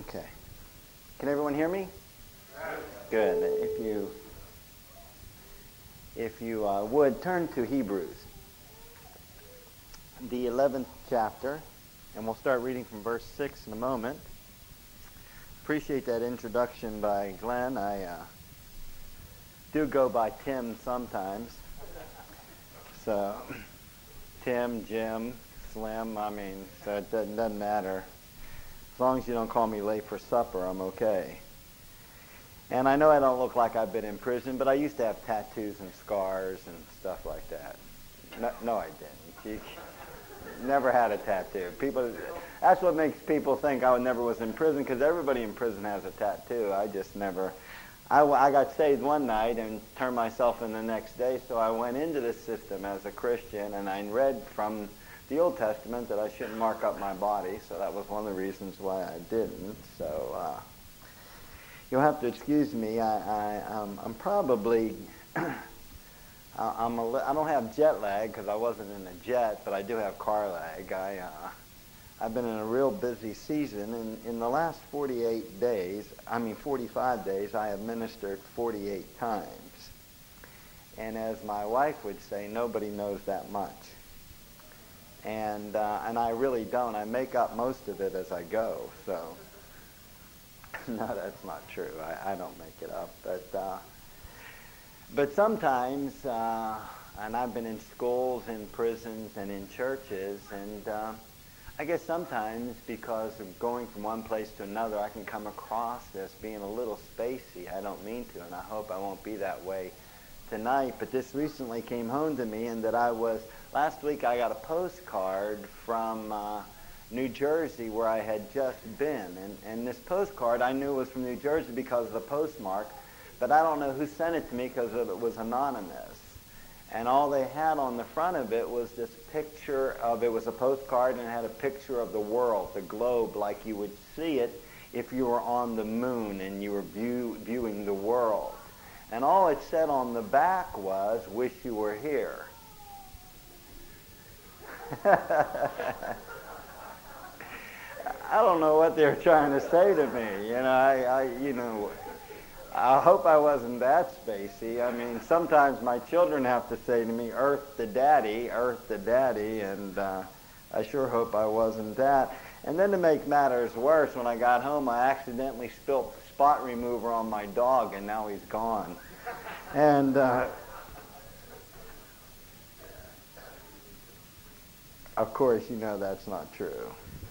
Okay. Can everyone hear me? Good. If you would turn to Hebrews, the 11th chapter, and we'll start reading from verse 6 in a moment. Appreciate that introduction by Glenn. I do go by Tim sometimes. So, Tim, Jim, Slim, so it doesn't matter. As long as you don't call me late for supper, I'm okay. And I know I don't look like I've been in prison, but I used to have tattoos and scars and stuff like that. No, I didn't. Never had a tattoo. That's what makes people think I never was in prison, because everybody in prison has a tattoo. I just never. I got saved one night and turned myself in the next day, so I went into the system as a Christian, and I read from the Old Testament that I shouldn't mark up my body, so that was one of the reasons why I didn't. So you'll have to excuse me. I'm probably I don't have jet lag because I wasn't in a jet, but I do have car lag. I've been in a real busy season, and in the last 45 days, I have ministered 48 times. And as my wife would say, nobody knows that much. And I really don't. I make up most of it as I go. So, no, that's not true. I don't make it up. But sometimes, and I've been in schools, in prisons, and in churches, and I guess sometimes because of going from one place to another, I can come across as being a little spacey. I don't mean to, and I hope I won't be that way tonight. But this recently came home to me, and that last week I got a postcard from New Jersey where I had just been. And this postcard I knew was from New Jersey because of the postmark, but I don't know who sent it to me because it was anonymous. And all they had on the front of it was this picture it was a postcard, and it had a picture of the world, the globe, like you would see it if you were on the moon and you were viewing the world. And all it said on the back was, "Wish you were here." I don't know what they're trying to say to me. I hope I wasn't that spacey. Sometimes my children have to say to me, Earth to Daddy," and I sure hope I wasn't that. And then to make matters worse, when I got home, I accidentally spilt spot remover on my dog, and now he's gone. And of course, that's not true.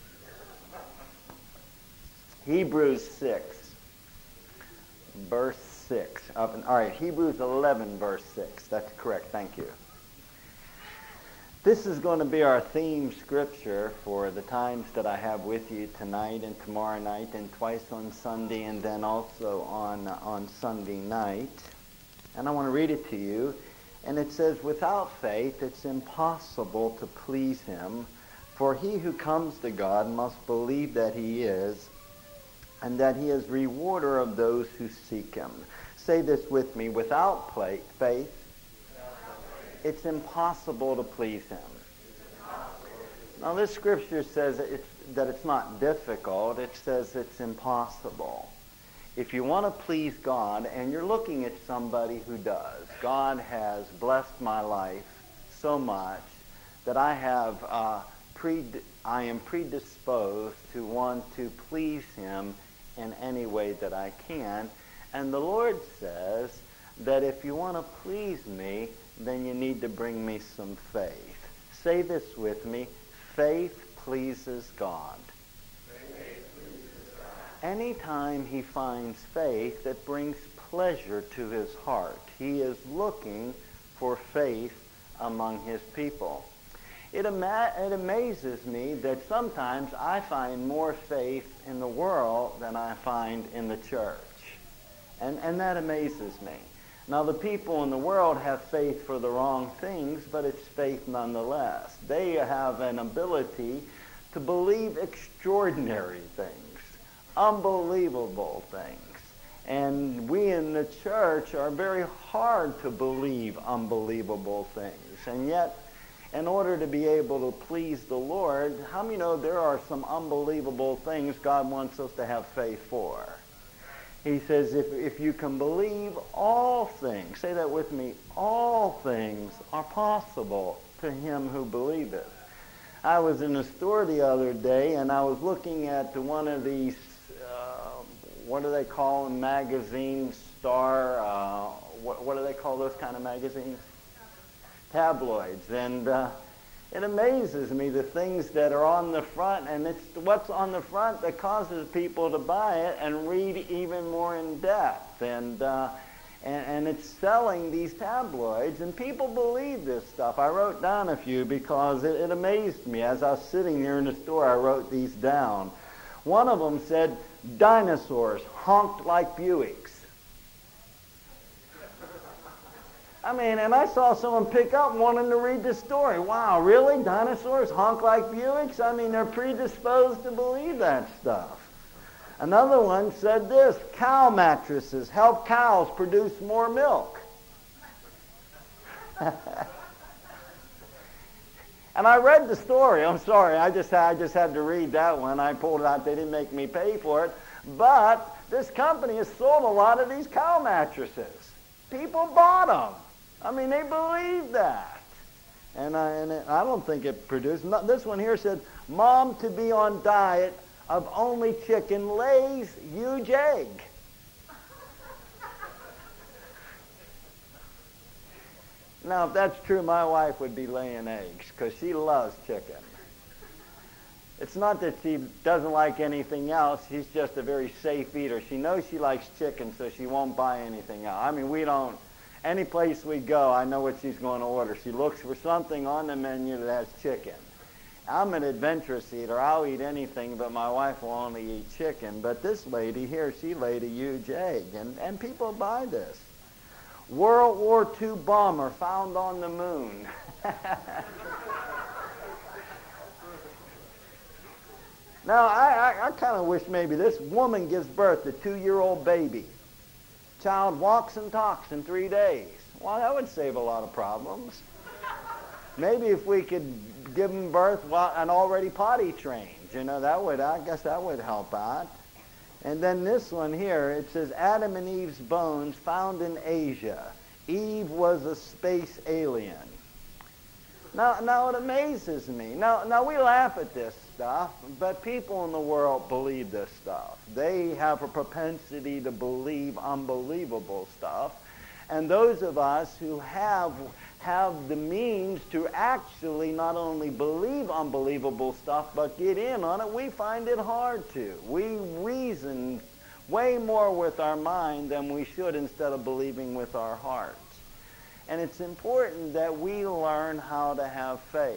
Hebrews 6. Verse 6. All right, Hebrews 11, verse 6. That's correct. Thank you. This is going to be our theme scripture for the times that I have with you tonight and tomorrow night and twice on Sunday and then also on Sunday night. And I want to read it to you. And it says, "Without faith it's impossible to please him, for he who comes to God must believe that he is, and that he is rewarder of those who seek him." Say this with me. Without faith, it's impossible to please him. Now this scripture says that it's not difficult. It says it's impossible. If you want to please God, and you're looking at somebody who does, God has blessed my life so much that I am predisposed to want to please him in any way that I can. And the Lord says that if you want to please me, then you need to bring me some faith. Say this with me. Faith pleases God. Anytime he finds faith, it brings pleasure to his heart. He is looking for faith among his people. It amazes me that sometimes I find more faith in the world than I find in the church. And that amazes me. Now, the people in the world have faith for the wrong things, but it's faith nonetheless. They have an ability to believe extraordinary things, unbelievable things. And we in the church are very hard to believe unbelievable things. And yet, in order to be able to please the Lord, how many know there are some unbelievable things God wants us to have faith for? He says, if you can believe, all things, say that with me, all things are possible to him who believeth. I was in a store the other day, and I was looking at one of these, what do they call them, magazines, what do they call those kind of magazines? Tabloids. And it amazes me, the things that are on the front, and it's what's on the front that causes people to buy it and read even more in depth. And it's selling these tabloids, and people believe this stuff. I wrote down a few because it amazed me. As I was sitting there in the store, I wrote these down. One of them said, dinosaurs honked like Buicks. I mean, and I saw someone pick up wanting to read the story. Wow, really? Dinosaurs honk like Buicks? I mean, they're predisposed to believe that stuff. Another one said this, cow mattresses help cows produce more milk. And I read the story. I'm sorry, I just had to read that one. I pulled it out. They didn't make me pay for it. But this company has sold a lot of these cow mattresses. People bought them. I mean, they believe that. And I don't think it produced. This one here said, Mom to be on diet of only chicken lays huge egg. Now, if that's true, my wife would be laying eggs because she loves chicken. It's not that she doesn't like anything else. She's just a very safe eater. She knows she likes chicken, so she won't buy anything else. I mean, we don't. Any place we go, I know what she's going to order. She looks for something on the menu that has chicken. I'm an adventurous eater. I'll eat anything, but my wife will only eat chicken. But this lady here, she laid a huge egg, and people buy this. World War II bomber found on the moon. Now, I kind of wish maybe this woman gives birth to a 2-year-old baby. Child walks and talks in 3 days. Well, that would save a lot of problems. Maybe if we could give them birth and already potty trained, I guess that would help out. And then this one here, it says Adam and Eve's bones found in Asia. Eve was a space alien. Now it amazes me. Now we laugh at this stuff, but people in the world believe this stuff. They have a propensity to believe unbelievable stuff. And those of us who have the means to actually not only believe unbelievable stuff, but get in on it, we find it hard to. We reason way more with our mind than we should instead of believing with our hearts. And it's important that we learn how to have faith.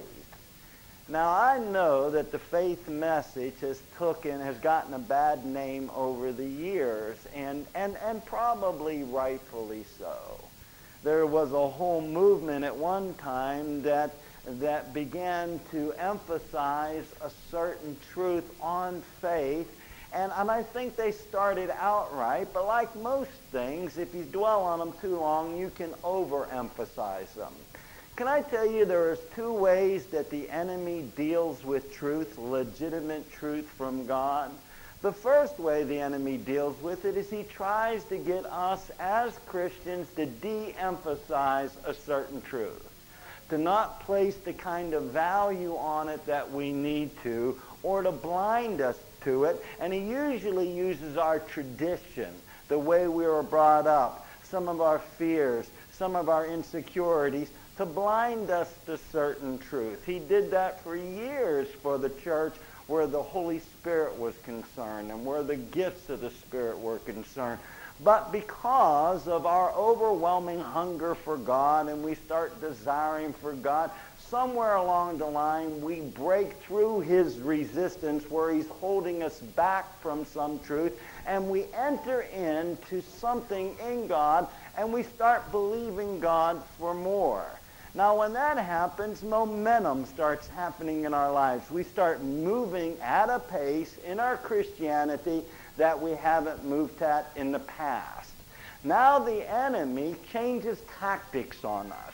Now, I know that the faith message has gotten a bad name over the years, and probably rightfully so. There was a whole movement at one time that began to emphasize a certain truth on faith, and I think they started out right, but like most things, if you dwell on them too long, you can overemphasize them. Can I tell you there are 2 ways that the enemy deals with truth, legitimate truth from God? The first way the enemy deals with it is he tries to get us as Christians to de-emphasize a certain truth, to not place the kind of value on it that we need to, or to blind us to it. And he usually uses our tradition, the way we were brought up, some of our fears, some of our insecurities, to blind us to certain truth. He did that for years for the church where the Holy Spirit was concerned and where the gifts of the Spirit were concerned. But because of our overwhelming hunger for God and we start desiring for God, somewhere along the line we break through his resistance where he's holding us back from some truth, and we enter into something in God and we start believing God for more. Now, when that happens, momentum starts happening in our lives. We start moving at a pace in our Christianity that we haven't moved at in the past. Now the enemy changes tactics on us.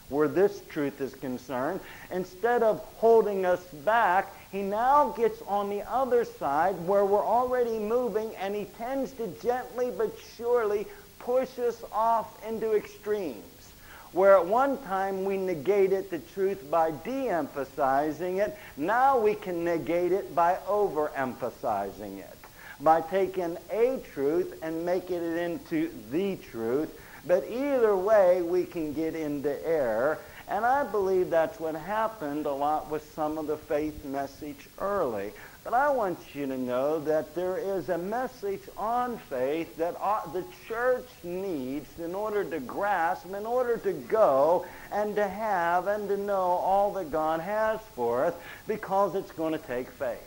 where this truth is concerned. Instead of holding us back, he now gets on the other side where we're already moving, and he tends to gently but surely push us off into extremes. Where at one time we negated the truth by de-emphasizing it, now we can negate it by overemphasizing it. By taking a truth and making it into the truth. But either way, we can get into error. And I believe that's what happened a lot with some of the faith message early. But I want you to know that there is a message on faith that the church needs in order to grasp, in order to go and to have and to know all that God has for us, because it's going to take faith.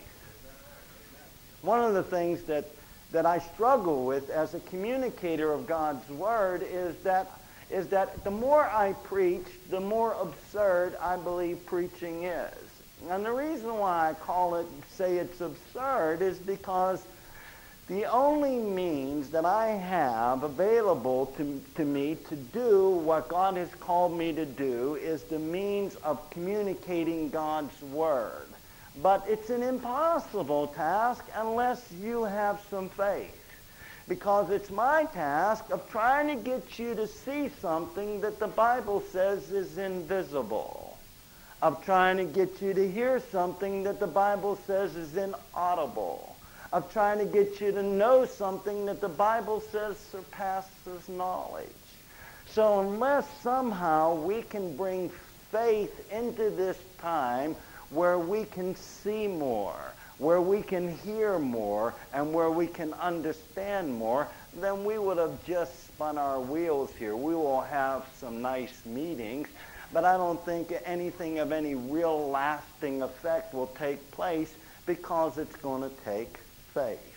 One of the things that I struggle with as a communicator of God's Word is that the more I preach, the more absurd I believe preaching is. And the reason why I say it's absurd is because the only means that I have available to me to do what God has called me to do is the means of communicating God's Word. But it's an impossible task unless you have some faith. Because it's my task of trying to get you to see something that the Bible says is invisible. Of trying to get you to hear something that the Bible says is inaudible. Of trying to get you to know something that the Bible says surpasses knowledge. So unless somehow we can bring faith into this time where we can see more, where we can hear more, and where we can understand more, then we would have just spun our wheels here. We will have some nice meetings, but I don't think anything of any real lasting effect will take place because it's going to take faith.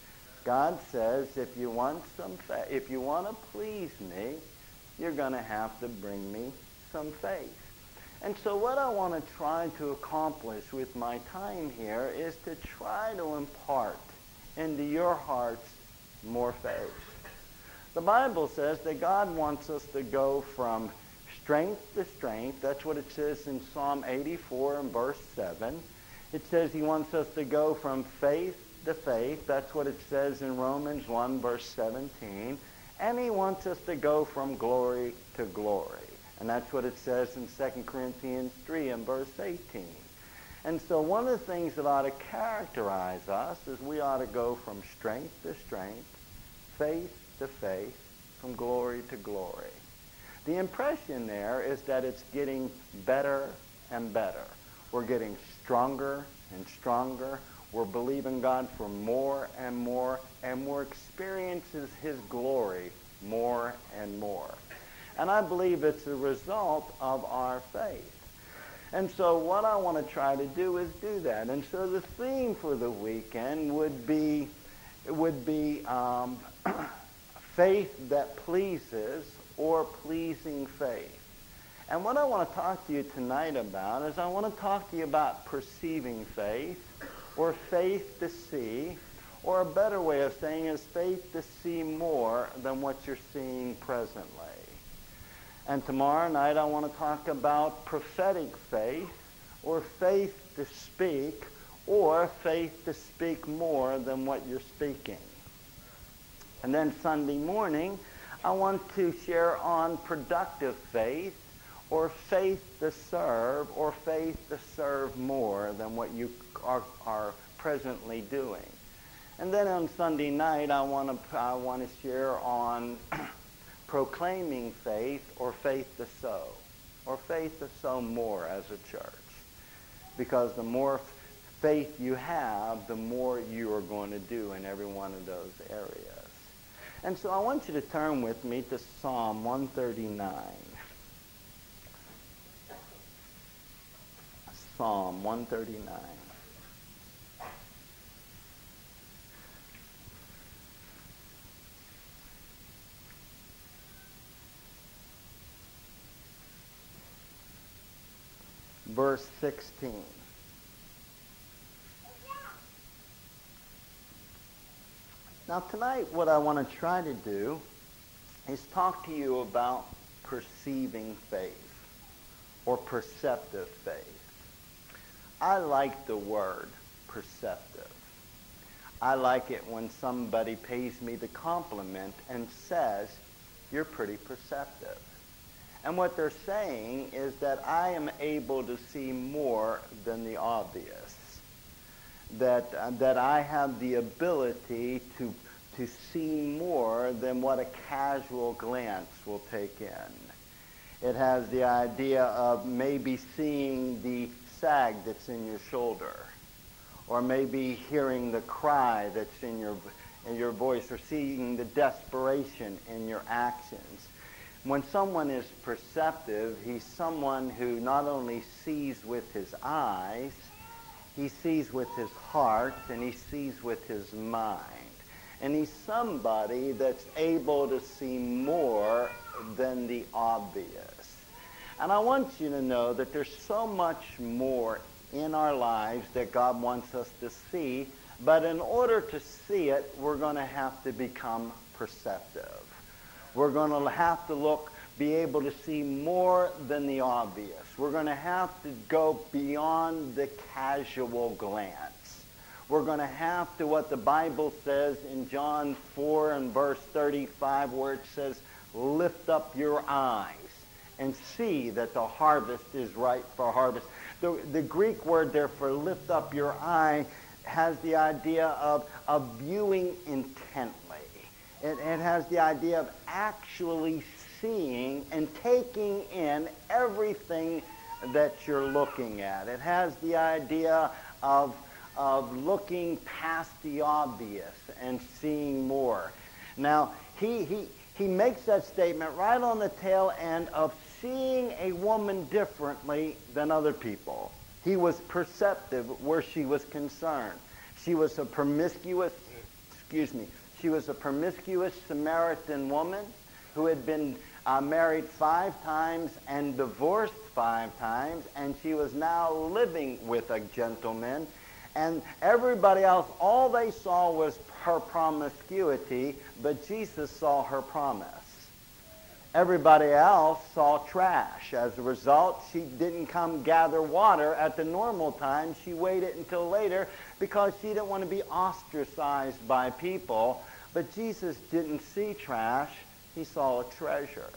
God says, if you want some faith, if you want to please me, you're going to have to bring me some faith. And so what I want to try to accomplish with my time here is to try to impart into your hearts more faith. The Bible says that God wants us to go from strength to strength. That's what it says in Psalm 84 and verse 7. It says he wants us to go from faith to faith. That's what it says in Romans 1 verse 17. And he wants us to go from glory to glory. And that's what it says in 2 Corinthians 3 and verse 18. And so one of the things that ought to characterize us is we ought to go from strength to strength, faith to faith, from glory to glory. The impression there is that it's getting better and better. We're getting stronger and stronger. We're believing God for more and more, and we're experiencing his glory more and more. And I believe it's a result of our faith. And so what I want to try to do is do that. And so the theme for the weekend would be faith that pleases, or pleasing faith. And what I want to talk to you tonight about is I want to talk to you about perceiving faith, or faith to see, or a better way of saying is faith to see more than what you're seeing presently. And tomorrow night I want to talk about prophetic faith, or faith to speak, or faith to speak more than what you're speaking. And then Sunday morning I want to share on productive faith, or faith to serve, or faith to serve more than what you are presently doing. And then on Sunday night I want to share on proclaiming faith, or faith to sow, or faith to sow more as a church. Because the more faith you have, the more you are going to do in every one of those areas. And so I want you to turn with me to Psalm 139. Psalm 139. Verse 16. Now tonight what I want to try to do is talk to you about perceiving faith. or perceptive faith. I like the word perceptive. I like it when somebody pays me the compliment and says, "You're pretty perceptive." And what they're saying is that I am able to see more than the obvious. That I have the ability to see more than what a casual glance will take in. It has the idea of maybe seeing the sag that's in your shoulder, or maybe hearing the cry that's in your voice, or seeing the desperation in your actions. When someone is perceptive, he's someone who not only sees with his eyes, he sees with his heart, and he sees with his mind. And he's somebody that's able to see more than the obvious. And I want you to know that there's so much more in our lives that God wants us to see, but in order to see it, we're going to have to become perceptive. We're going to have to be able to see more than the obvious. We're going to have to go beyond the casual glance. We're going to have to, what the Bible says in John 4 and verse 35, where it says, "Lift up your eyes and see that the harvest is ripe for harvest." The Greek word there for "lift up your eye" has the idea of viewing intently. It has the idea of actually seeing and taking in everything that you're looking at. It has the idea of looking past the obvious and seeing more. Now, he makes that statement right on the tail end of seeing a woman differently than other people. He was perceptive where she was concerned. She was a promiscuous Samaritan woman who had been married 5 times and divorced 5 times, and she was now living with a gentleman. And everybody else, all they saw was her promiscuity, but Jesus saw her promise. Everybody else saw trash. As a result, she didn't come gather water at the normal time. She waited until later because she didn't want to be ostracized by people. But Jesus didn't see trash. He saw a treasure.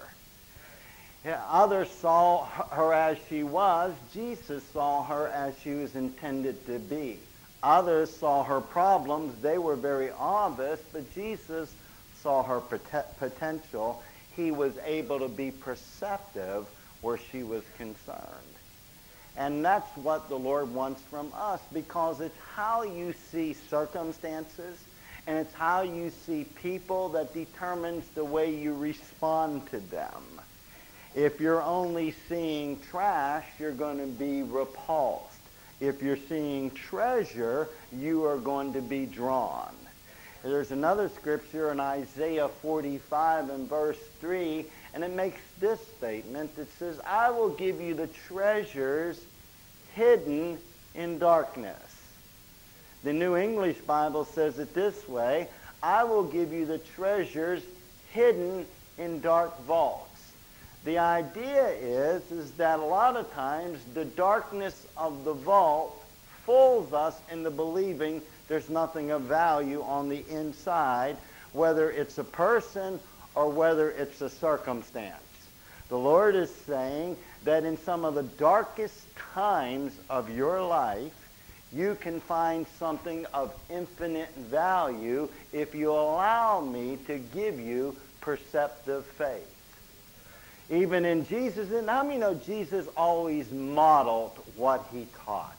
Others saw her as she was. Jesus saw her as she was intended to be. Others saw her problems. They were very obvious, but Jesus saw her potential. He was able to be perceptive where she was concerned. And that's what the Lord wants from us, because it's how you see circumstances and it's how you see people that determines the way you respond to them. If you're only seeing trash, you're going to be repulsed. If you're seeing treasure, you are going to be drawn. There's another scripture in Isaiah 45 and verse 3, and it makes this statement. It says, "I will give you the treasures hidden in darkness." The New English Bible says it this way: "I will give you the treasures hidden in dark vaults." The idea is that a lot of times the darkness of the vault fools us into believing there's nothing of value on the inside, whether it's a person or whether it's a circumstance. The Lord is saying that in some of the darkest times of your life, you can find something of infinite value if you allow me to give you perceptive faith. Even in Jesus, and how many know Jesus always modeled what he taught?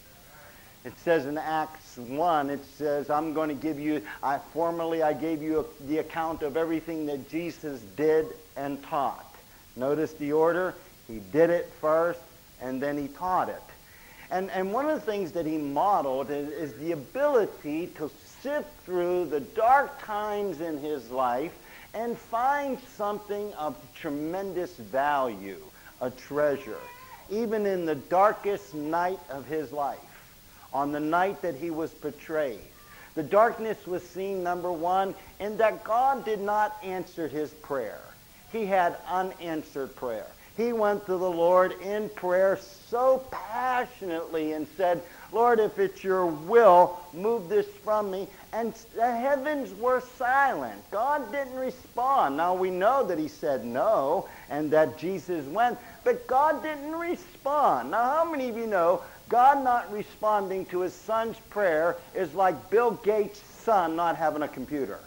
It says in Acts 1, it says, "I'm going to give you, I gave you the account of everything that Jesus did and taught." Notice the order. He did it first, and then he taught it. And one of the things that he modeled is the ability to sift through the dark times in his life and find something of tremendous value, a treasure, even in the darkest night of his life, on the night that he was betrayed. The darkness was seen, number one, in that God did not answer his prayer. He had unanswered prayer. He went to the Lord in prayer so passionately and said, Lord, if it's your will, move this from me. And the heavens were silent. God didn't respond. Now we know that he said no and that Jesus went, but God didn't respond. Now how many of you know God not responding to his son's prayer is like Bill Gates' son not having a computer?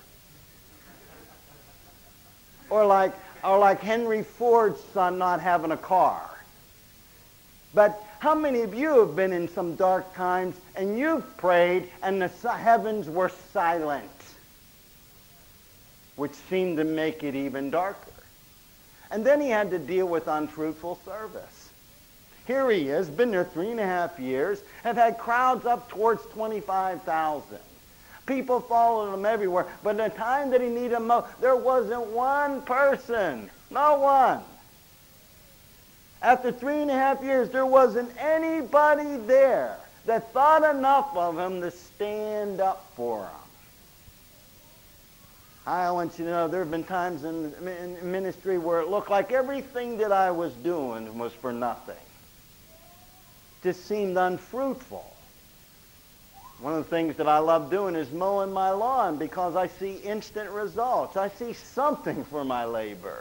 Or like Henry Ford's son not having a car. But how many of you have been in some dark times and you've prayed and the heavens were silent, which seemed to make it even darker? And then he had to deal with unfruitful service. Here he is, been there 3.5 years, have had crowds up towards 25,000. People following him everywhere. But at the time that he needed them most, there wasn't one person. Not one. After 3.5 years, there wasn't anybody there that thought enough of him to stand up for him. I want you to know there have been times in ministry where it looked like everything that I was doing was for nothing. Just seemed unfruitful. One of the things that I love doing is mowing my lawn because I see instant results. I see something for my labor.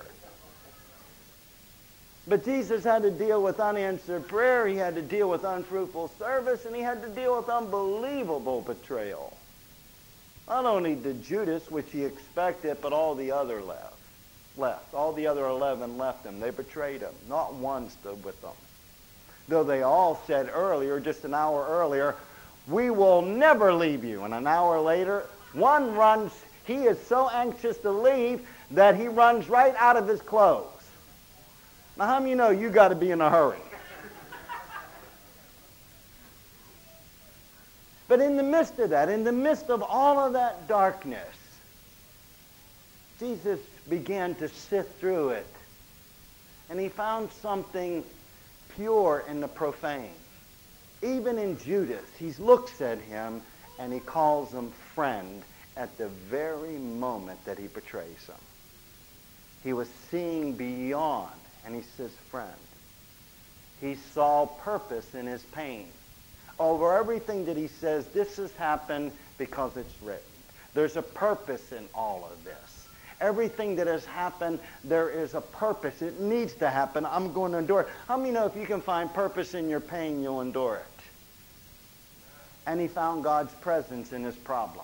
But Jesus had to deal with unanswered prayer, he had to deal with unfruitful service, and he had to deal with unbelievable betrayal. Not only did Judas, which he expected, but all the other left. All the other 11 left him. They betrayed him. Not one stood with them. Though they all said earlier, just an hour earlier, we will never leave you. And an hour later, one runs, he is so anxious to leave that he runs right out of his clothes. Now, how many of you know you got to be in a hurry? But in the midst of that, in the midst of all of that darkness, Jesus began to sift through it. And he found something pure in the profane. Even in Judas, he looks at him and he calls him friend at the very moment that he betrays him. He was seeing beyond. And he says, friend. He saw purpose in his pain. Over everything that he says, this has happened because it's written. There's a purpose in all of this. Everything that has happened, there is a purpose. It needs to happen. I'm going to endure it. How many know if you can find purpose in your pain, you'll endure it? And he found God's presence in his problems.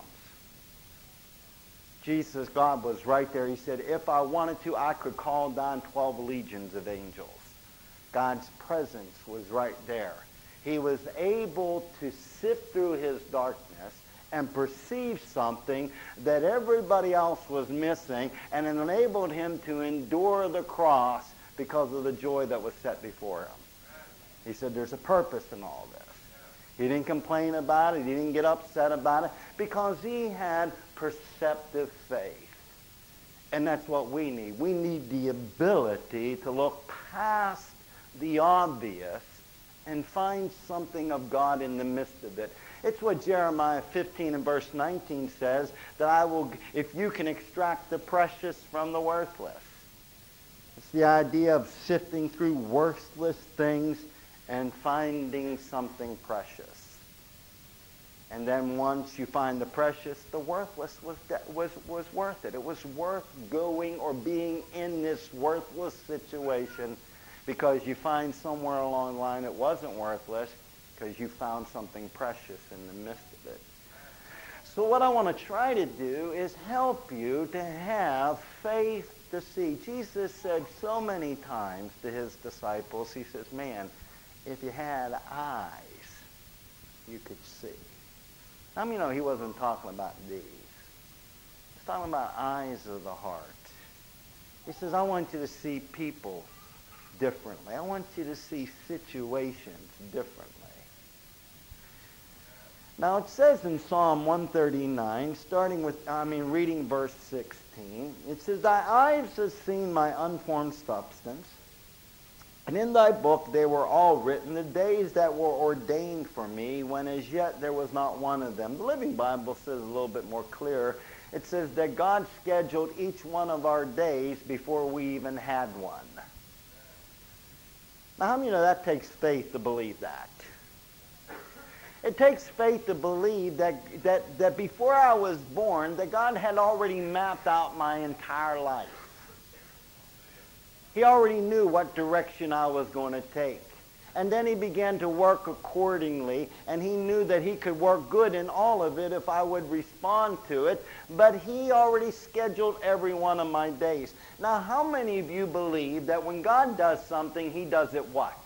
Jesus, God was right there. He said, if I wanted to, I could call down 12 legions of angels. God's presence was right there. He was able to sift through his darkness and perceive something that everybody else was missing, and it enabled him to endure the cross because of the joy that was set before him. He said, there's a purpose in all this. He didn't complain about it. He didn't get upset about it because he had perceptive faith. And that's what we need. We need the ability to look past the obvious and find something of God in the midst of it. It's what Jeremiah 15 and verse 19 says, that I will, if you can extract the precious from the worthless. It's the idea of sifting through worthless things and finding something precious. And then once you find the precious, the worthless was worth it. It was worth going or being in this worthless situation because you find somewhere along the line it wasn't worthless because you found something precious in the midst of it. So what I want to try to do is help you to have faith to see. Jesus said so many times to his disciples, he says, man, if you had eyes, you could see. How many know he wasn't talking about these? He's talking about eyes of the heart. He says, I want you to see people differently. I want you to see situations differently. Now it says in Psalm 139, reading verse 16, it says, thy eyes have seen my unformed substance, and in thy book they were all written, the days that were ordained for me, when as yet there was not one of them. The Living Bible says a little bit more clear. It says that God scheduled each one of our days before we even had one. Now, how many know that takes faith to believe that? It takes faith to believe that before I was born, that God had already mapped out my entire life. He already knew what direction I was going to take. And then he began to work accordingly, and he knew that he could work good in all of it if I would respond to it. But he already scheduled every one of my days. Now, how many of you believe that when God does something, he does it what?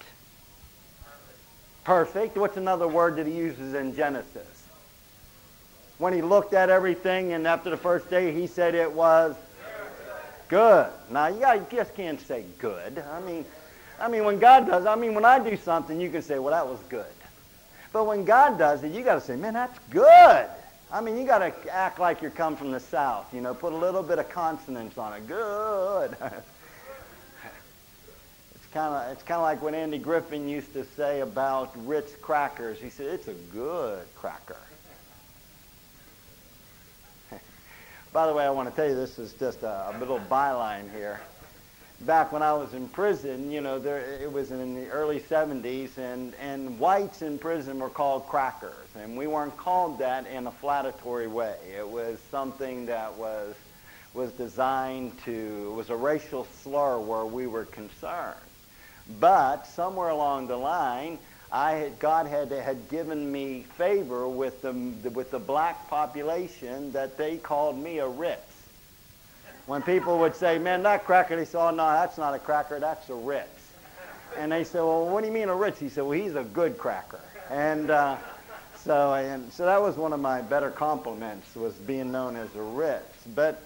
Perfect. What's another word that he uses in Genesis? When he looked at everything, and after the first day, he said it was good. Now, you just can't say good. I mean, when God does, when I do something, you can say, well, that was good. But when God does it, you got to say, man, that's good. You got to act like you come from the South. Put a little bit of consonants on it. Good. It's kind of like what Andy Griffin used to say about Ritz crackers. He said, it's a good cracker. By the way, I want to tell you, this is just a little byline here. Back when I was in prison, it was in the early 70s, and whites in prison were called crackers. And we weren't called that in a flattatory way. It was something that was designed to, it was a racial slur where we were concerned. But somewhere along the line, God had given me favor with the black population that they called me a Ritz. When people would say, man, that cracker, they said, oh, no, that's not a cracker, that's a Ritz. And they said, well, what do you mean a Ritz? He said, well, he's a good cracker. And so that was one of my better compliments, was being known as a Ritz. But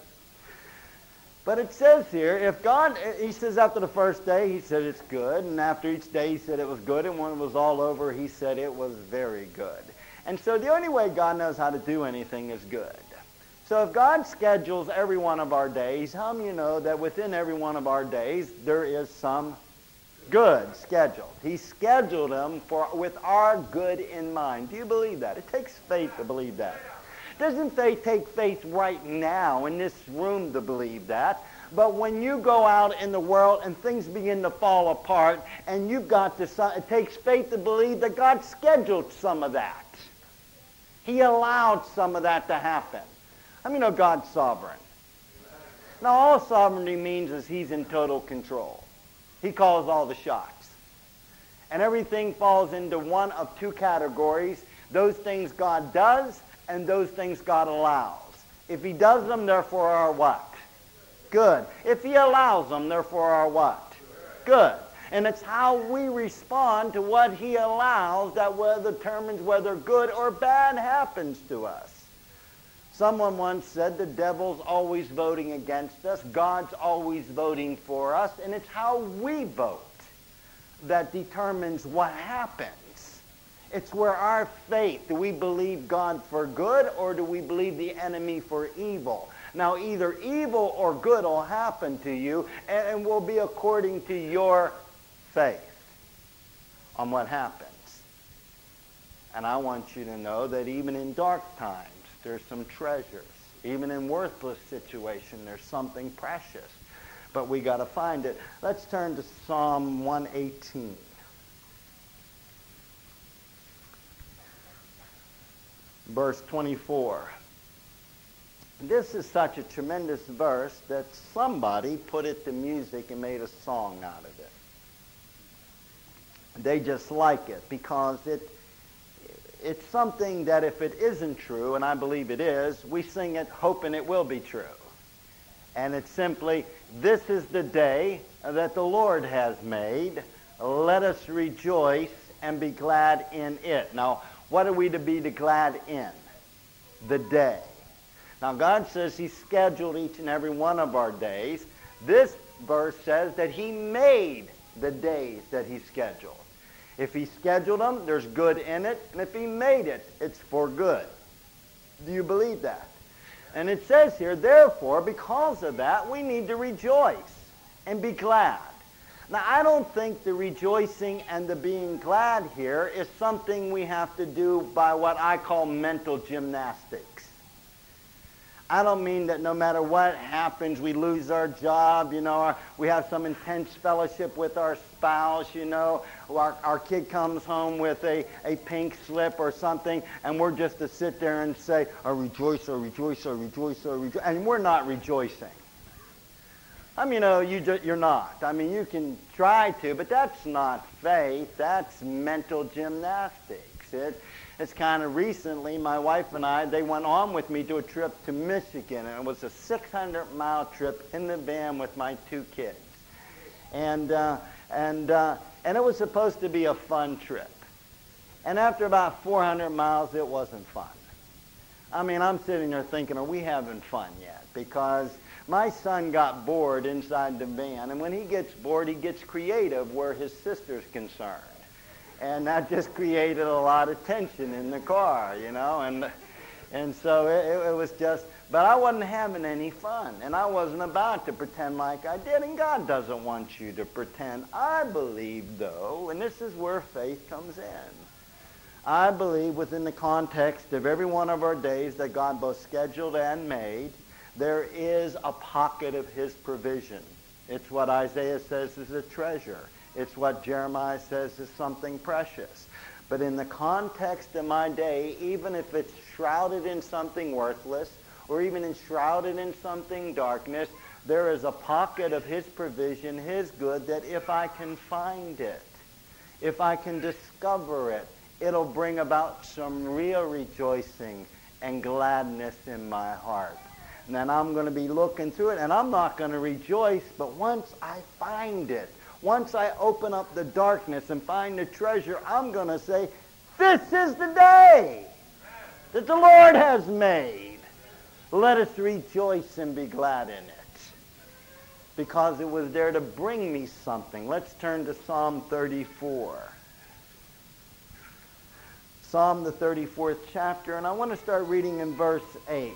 it says here, if God, he says after the first day, he said it's good. And after each day, he said it was good. And when it was all over, he said it was very good. And so the only way God knows how to do anything is good. So if God schedules every one of our days, how many of you know that within every one of our days, there is some good scheduled? He scheduled them with our good in mind. Do you believe that? It takes faith to believe that. Doesn't faith take faith right now in this room to believe that? But when you go out in the world and things begin to fall apart, and you've got to, it takes faith to believe that God scheduled some of that. He allowed some of that to happen. How many know God's sovereign? Now, all sovereignty means is he's in total control. He calls all the shots. And everything falls into one of two categories. Those things God does and those things God allows. If he does them, therefore are what? Good. If he allows them, therefore are what? Good. And it's how we respond to what he allows that determines whether good or bad happens to us. Someone once said the devil's always voting against us, God's always voting for us, and it's how we vote that determines what happens. It's where our faith, do we believe God for good or do we believe the enemy for evil? Now either evil or good will happen to you and will be according to your faith on what happens. And I want you to know that even in dark times, there's some treasures. Even in worthless situation, there's something precious. But we got to find it. Let's turn to Psalm 118. Verse 24. This is such a tremendous verse that somebody put it to music and made a song out of it. They just like it because it's something that if it isn't true, and I believe it is, we sing it hoping it will be true. And it's simply, this is the day that the Lord has made. Let us rejoice and be glad in it. Now, what are we to be glad in? The day. Now, God says he scheduled each and every one of our days. This verse says that he made the days that he scheduled. If he scheduled them, there's good in it. And if he made it, it's for good. Do you believe that? And it says here, therefore, because of that, we need to rejoice and be glad. Now, I don't think the rejoicing and the being glad here is something we have to do by what I call mental gymnastics. I don't mean that no matter what happens, we lose our job, we have some intense fellowship with our spouse, or our kid comes home with a pink slip or something, and we're just to sit there and say, "Oh, rejoice, oh, rejoice, oh, rejoice, oh, rejoice," and we're not rejoicing. You're not. You can try to, but that's not faith. That's mental gymnastics. It's kind of recently, my wife and I, they went on with me to a trip to Michigan, and it was a 600-mile trip in the van with my 2 kids. And it was supposed to be a fun trip. And after about 400 miles, it wasn't fun. I'm sitting there thinking, are we having fun yet? Because my son got bored inside the van, and when he gets bored, he gets creative where his sister's concerned. And that just created a lot of tension in the car, and so it was just, but I wasn't having any fun, and I wasn't about to pretend like I did, and God doesn't want you to pretend. I believe, though, and this is where faith comes in, I believe within the context of every one of our days that God both scheduled and made, there is a pocket of his provision. It's what Isaiah says is a treasure. It's what Jeremiah says is something precious. But in the context of my day, even if it's shrouded in something worthless, or even enshrouded in something darkness, there is a pocket of his provision, his good, that if I can find it, if I can discover it, it'll bring about some real rejoicing and gladness in my heart. And then I'm going to be looking through it, and I'm not going to rejoice, but once I find it, once I open up the darkness and find the treasure, I'm going to say, this is the day that the Lord has made. Let us rejoice and be glad in it, because it was there to bring me something. Let's turn to Psalm 34. Psalm the 34th chapter, and I want to start reading in verse 8.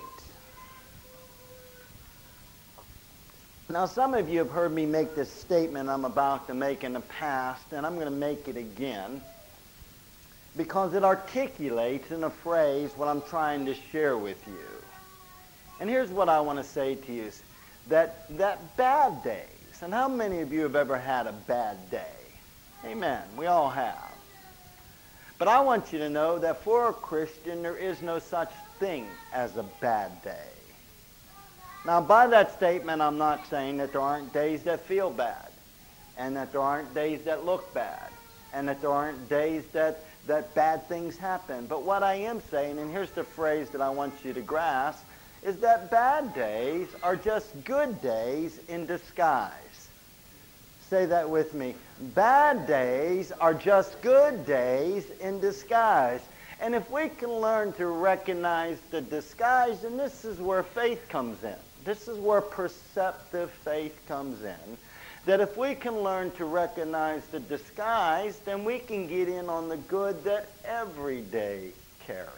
Now, some of you have heard me make this statement I'm about to make in the past, and I'm going to make it again, because it articulates in a phrase what I'm trying to share with you. And here's what I want to say to you, that bad days, and how many of you have ever had a bad day? Amen. We all have. But I want you to know that for a Christian, there is no such thing as a bad day. Now, by that statement, I'm not saying that there aren't days that feel bad, and that there aren't days that look bad, and that there aren't days that bad things happen. But what I am saying, and here's the phrase that I want you to grasp, is that bad days are just good days in disguise. Say that with me. Bad days are just good days in disguise. And if we can learn to recognize the disguise, and this is where faith comes in. This is where perceptive faith comes in. That if we can learn to recognize the disguise, then we can get in on the good that every day carries.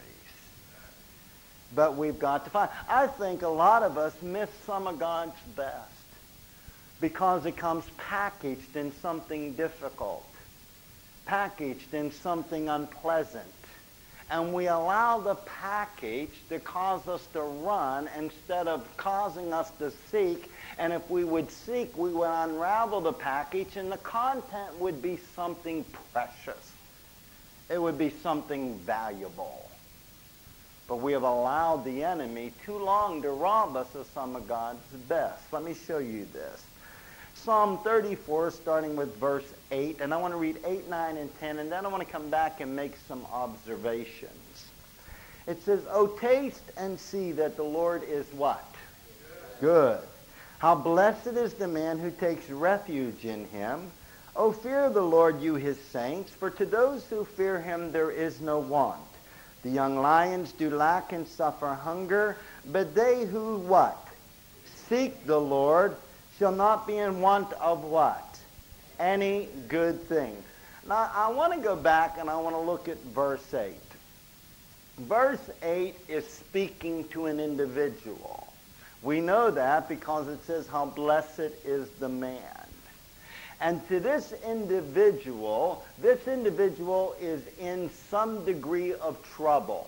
But we've got to find. I think a lot of us miss some of God's best because it comes packaged in something difficult, packaged in something unpleasant. And we allow the package to cause us to run instead of causing us to seek. And if we would seek, we would unravel the package, and the content would be something precious. It would be something valuable. But we have allowed the enemy too long to rob us of some of God's best. Let me show you this. Psalm 34, starting with verse 8, and I want to read 8, 9, and 10, and then I want to come back and make some observations. It says, "O taste and see that the Lord is" what? Good. "How blessed is the man who takes refuge in him. O fear the Lord, you his saints, for to those who fear him there is no want. The young lions do lack and suffer hunger, but they who" what? "Seek the Lord shall not be in want of" what? "Any good thing." Now, I want to go back and I want to look at verse 8. Verse 8 is speaking to an individual. We know that because it says, "How blessed is the man." And to this individual is in some degree of trouble.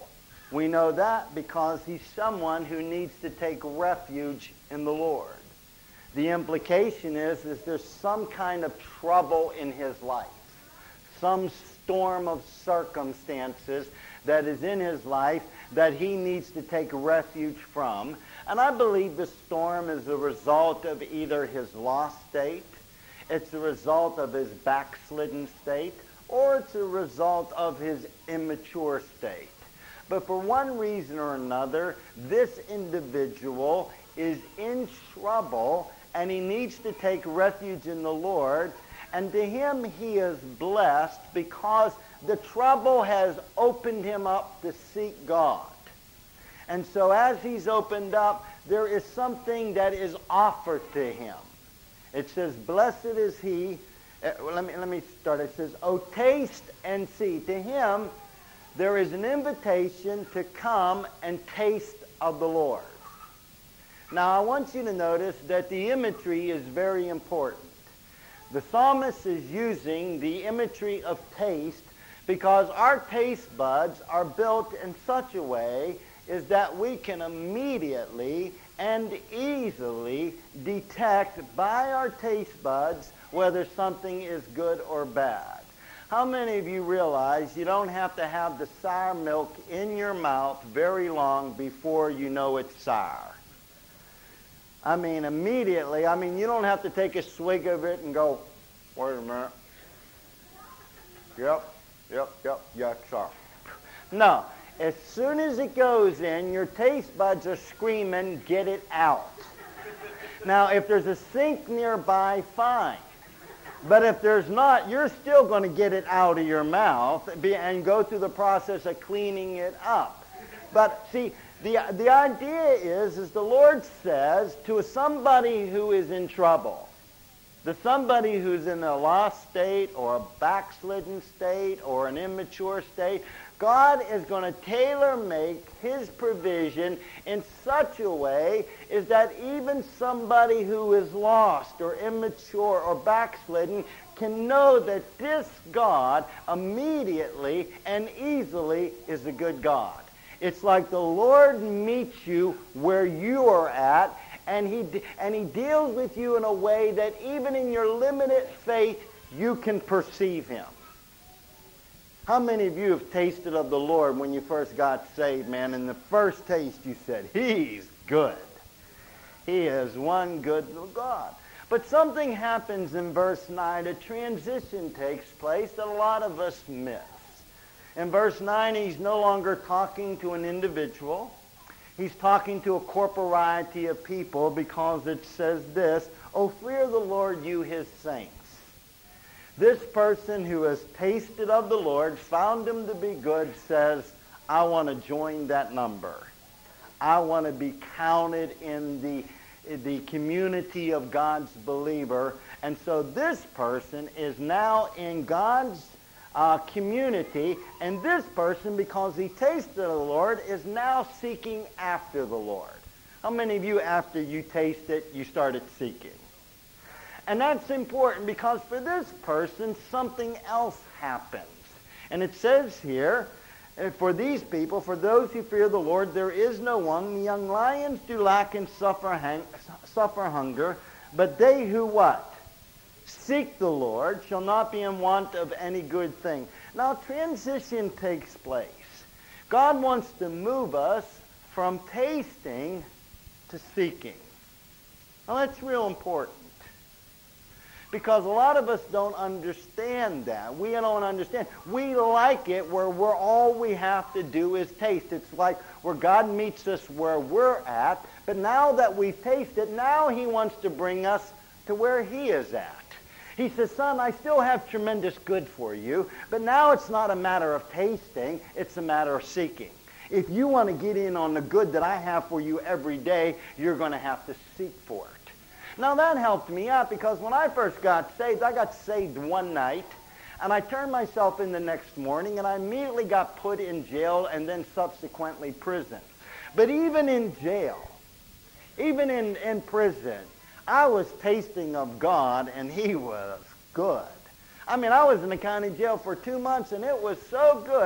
We know that because he's someone who needs to take refuge in the Lord. The implication is there's some kind of trouble in his life, some storm of circumstances that is in his life that he needs to take refuge from. And I believe the storm is a result of either his lost state, it's a result of his backslidden state, or it's a result of his immature state. But for one reason or another, this individual is in trouble and he needs to take refuge in the Lord. And to him he is blessed because the trouble has opened him up to seek God. And so as he's opened up, there is something that is offered to him. It says, blessed is he. Let me start. It says, oh, taste and see. To him, there is an invitation to come and taste of the Lord. Now, I want you to notice that the imagery is very important. The psalmist is using the imagery of taste because our taste buds are built in such a way is that we can immediately and easily detect by our taste buds whether something is good or bad. How many of you realize you don't have to have the sour milk in your mouth very long before you know it's sour? I mean, immediately. I mean, you don't have to take a swig of it and go, wait a minute. Yep, it's sour. No. As soon as it goes in, your taste buds are screaming, get it out. Now, if there's a sink nearby, fine. But if there's not, you're still going to get it out of your mouth and go through the process of cleaning it up. But see, the idea is the Lord says to somebody who is in trouble, to somebody who's in a lost state or a backslidden state or an immature state, God is going to tailor-make his provision in such a way is that even somebody who is lost or immature or backslidden can know that this God immediately and easily is a good God. It's like the Lord meets you where you are at, and he deals with you in a way that even in your limited faith, you can perceive him. How many of you have tasted of the Lord when you first got saved, man? In the first taste you said, he's good. He is one good God. But something happens in verse 9. A transition takes place that a lot of us miss. In verse 9, he's no longer talking to an individual. He's talking to a corporality of people because it says this, "O fear the Lord, you his saints." This person who has tasted of the Lord, found him to be good, says, I want to join that number. I want to be counted in the community of God's believer. And so this person is now in God's community, and this person, because he tasted of the Lord, is now seeking after the Lord. How many of you, after you taste it, you started seeking? And that's important because for this person, something else happens. And it says here, for these people, for those who fear the Lord, there is no one. The young lions do lack and suffer hunger, but they who what? Seek the Lord shall not be in want of any good thing. Now, transition takes place. God wants to move us from tasting to seeking. Now, that's real important. Because a lot of us don't understand that. We don't understand. We like it where all we have to do is taste. It's like where God meets us where we're at. But now that we've tasted, now he wants to bring us to where he is at. He says, son, I still have tremendous good for you. But now it's not a matter of tasting. It's a matter of seeking. If you want to get in on the good that I have for you every day, you're going to have to seek for it. Now that helped me out because when I first got saved, I got saved one night and I turned myself in the next morning and I immediately got put in jail and then subsequently prison. But even in jail, even in prison, I was tasting of God and he was good. I mean, I was in the county jail for 2 months and it was so good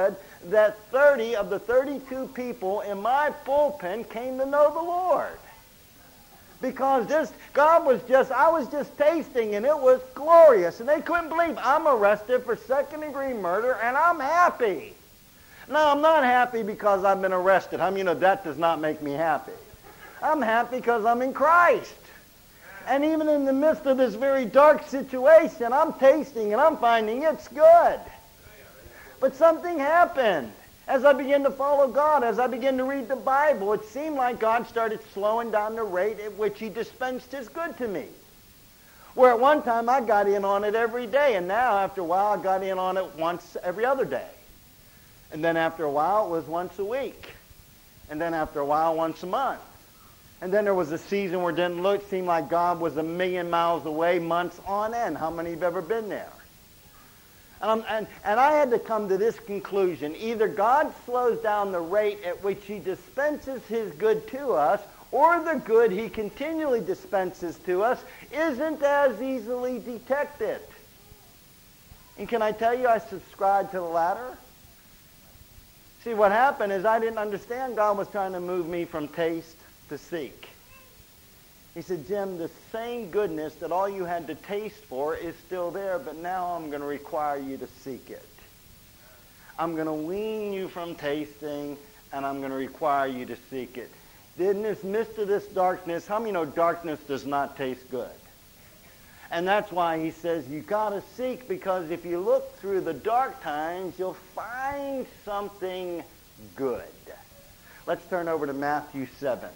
that 30 of the 32 people in my bullpen came to know the Lord. Because I was just tasting, and it was glorious. And they couldn't believe I'm arrested for second-degree murder, and I'm happy. Now, I'm not happy because I've been arrested. That does not make me happy. I'm happy because I'm in Christ. And even in the midst of this very dark situation, I'm tasting and I'm finding it's good. But something happened. As I began to follow God, as I began to read the Bible, it seemed like God started slowing down the rate at which he dispensed his good to me. Where at one time I got in on it every day, and now after a while I got in on it once every other day. And then after a while it was once a week. And then after a while once a month. And then there was a season where it didn't seem like God was 1,000,000 miles away, months on end. How many have ever been there? And I had to come to this conclusion. Either God slows down the rate at which he dispenses his good to us, or the good he continually dispenses to us isn't as easily detected. And can I tell you, I subscribe to the latter? See, what happened is I didn't understand God was trying to move me from taste to seek. He said, Jim, the same goodness that all you had to taste for is still there, but now I'm going to require you to seek it. I'm going to wean you from tasting, and I'm going to require you to seek it. In this midst of this darkness, how many know darkness does not taste good? And that's why he says you got to seek, because if you look through the dark times, you'll find something good. Let's turn over to Matthew 7.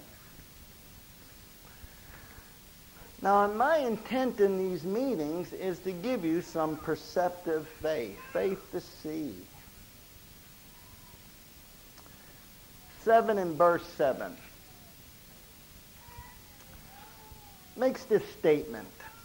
Now, my intent in these meetings is to give you some perceptive faith to see. 7 and verse 7 makes this statement.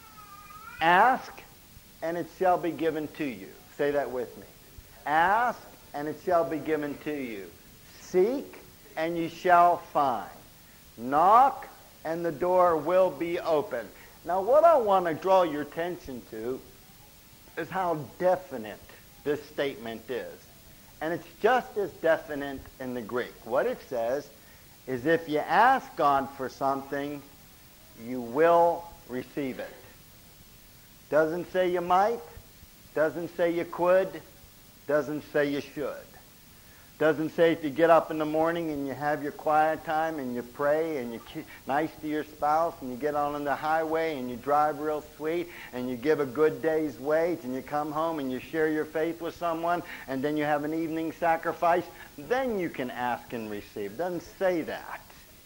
Ask, and it shall be given to you. Say that with me. Ask, and it shall be given to you. Seek, and you shall find. Knock, and the door will be open. Now, what I want to draw your attention to is how definite this statement is. And it's just as definite in the Greek. What it says is if you ask God for something, you will receive it. Doesn't say you might, doesn't say you could, doesn't say you should. Doesn't say if you get up in the morning and you have your quiet time and you pray and you're nice to your spouse and you get on the highway and you drive real sweet and you give a good day's wage and you come home and you share your faith with someone and then you have an evening sacrifice, then you can ask and receive. It doesn't say that.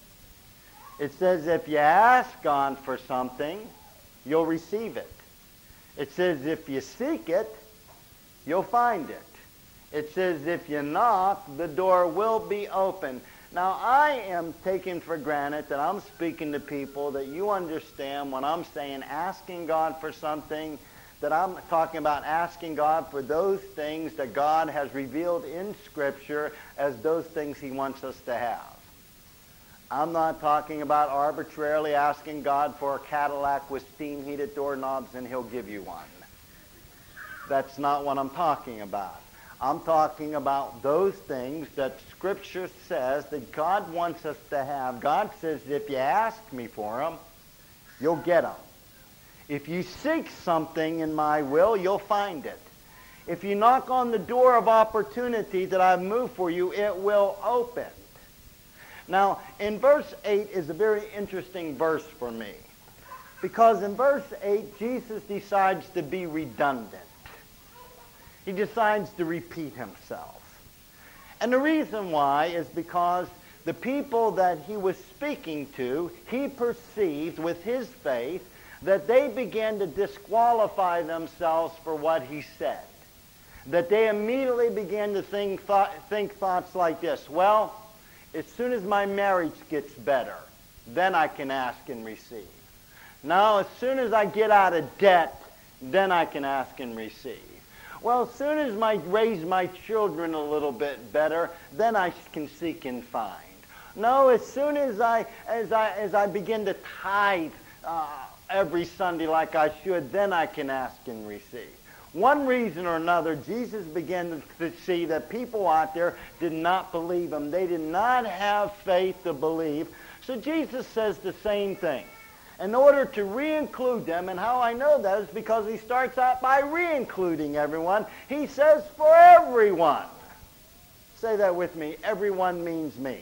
It says if you ask God for something, you'll receive it. It says if you seek it, you'll find it. It says if you knock, the door will be open. Now, I am taking for granted that I'm speaking to people that you understand when I'm saying asking God for something, that I'm talking about asking God for those things that God has revealed in Scripture as those things he wants us to have. I'm not talking about arbitrarily asking God for a Cadillac with steam-heated doorknobs and he'll give you one. That's not what I'm talking about. I'm talking about those things that Scripture says that God wants us to have. God says, if you ask me for them, you'll get them. If you seek something in my will, you'll find it. If you knock on the door of opportunity that I've moved for you, it will open. Now, in verse 8 is a very interesting verse for me. Because in verse 8, Jesus decides to be redundant. He decides to repeat himself. And the reason why is because the people that he was speaking to, he perceived with his faith that they began to disqualify themselves for what he said. That they immediately began to think thoughts like this. Well, as soon as my marriage gets better, then I can ask and receive. Now, as soon as I get out of debt, then I can ask and receive. Well, as soon as I raise my children a little bit better, then I can seek and find. No, as soon as I begin to tithe every Sunday like I should, then I can ask and receive. one reason or another, Jesus began to see that people out there did not believe him. They did not have faith to believe. So Jesus says the same thing. In order to re-include them, and how I know that is because he starts out by re-including everyone. He says, for everyone. Say that with me. Everyone means me.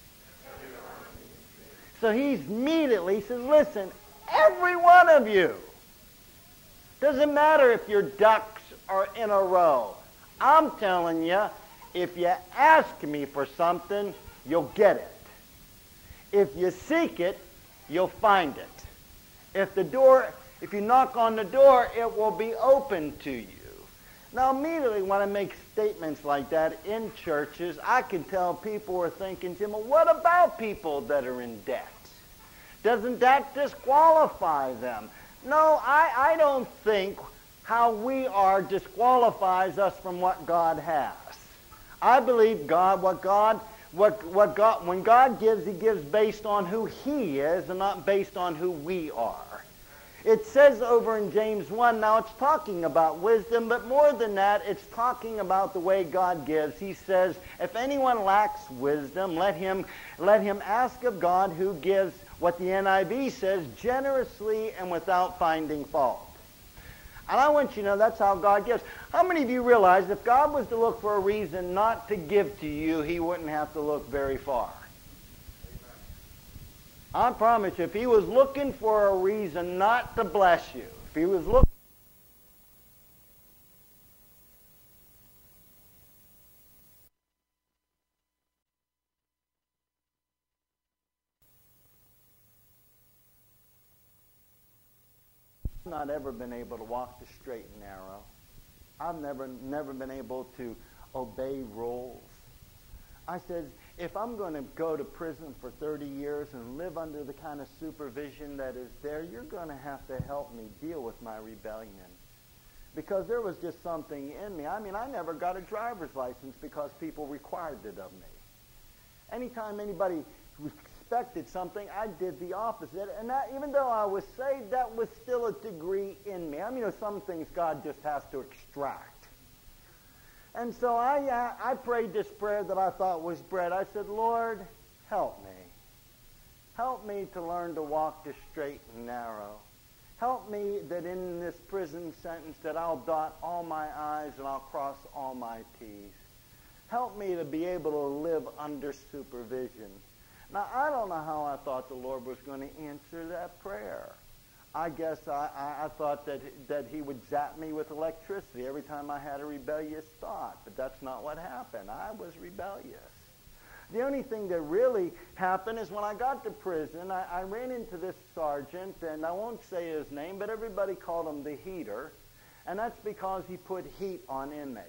So he immediately says, listen, every one of you. Doesn't matter if your ducks are in a row. I'm telling you, if you ask me for something, you'll get it. If you seek it, you'll find it. If you knock on the door, it will be open to you. Now, immediately when I make statements like that in churches, I can tell people are thinking, Jim, well, what about people that are in debt? Doesn't that disqualify them? No, I don't think how we are disqualifies us from what God has. I believe when God gives, he gives based on who he is and not based on who we are. It says over in James 1, now it's talking about wisdom, but more than that, it's talking about the way God gives. He says, if anyone lacks wisdom, let him ask of God, who gives, what the NIV says, generously and without finding fault. And I want you to know that's how God gives. How many of you realize if God was to look for a reason not to give to you, he wouldn't have to look very far? I promise you, if he was looking for a reason not to bless you, if he was looking I've not ever been able to walk the straight and narrow. I've never been able to obey rules. I said, if I'm going to go to prison for 30 years and live under the kind of supervision that is there, you're going to have to help me deal with my rebellion. Because there was just something in me. I mean, I never got a driver's license because people required it of me. Anytime anybody expected something, I did the opposite. And that, even though I was saved, that was still a degree in me. I mean, some things God just has to extract. And so I prayed this prayer that I thought was bread. I said, Lord, help me. Help me to learn to walk the straight and narrow. Help me that in this prison sentence that I'll dot all my I's and I'll cross all my T's. Help me to be able to live under supervision. Now, I don't know how I thought the Lord was going to answer that prayer. I guess I thought that he would zap me with electricity every time I had a rebellious thought. But that's not what happened. I was rebellious. The only thing that really happened is when I got to prison, I ran into this sergeant, and I won't say his name, but everybody called him the heater. And that's because he put heat on inmates.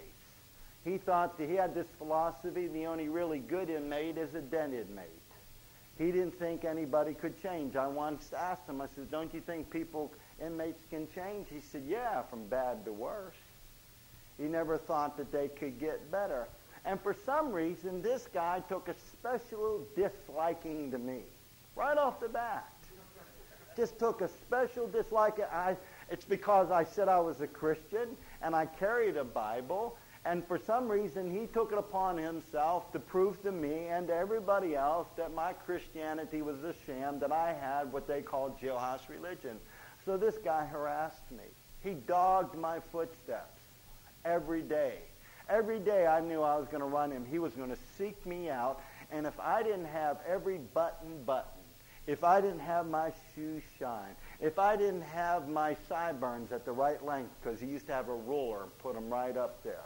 He thought that he had this philosophy, the only really good inmate is a dead inmate. He didn't think anybody could change. I once asked him, I said, don't you think inmates can change? He said, yeah, from bad to worse. He never thought that they could get better. And for some reason, this guy took a special disliking to me, right off the bat. Just took a special dislike. It's because I said I was a Christian, and I carried a Bible, and for some reason, he took it upon himself to prove to me and to everybody else that my Christianity was a sham, that I had what they call jailhouse religion. So this guy harassed me. He dogged my footsteps every day. Every day I knew I was going to run him. He was going to seek me out, and if I didn't have every button, if I didn't have my shoes shine, if I didn't have my sideburns at the right length, because he used to have a ruler and put them right up there,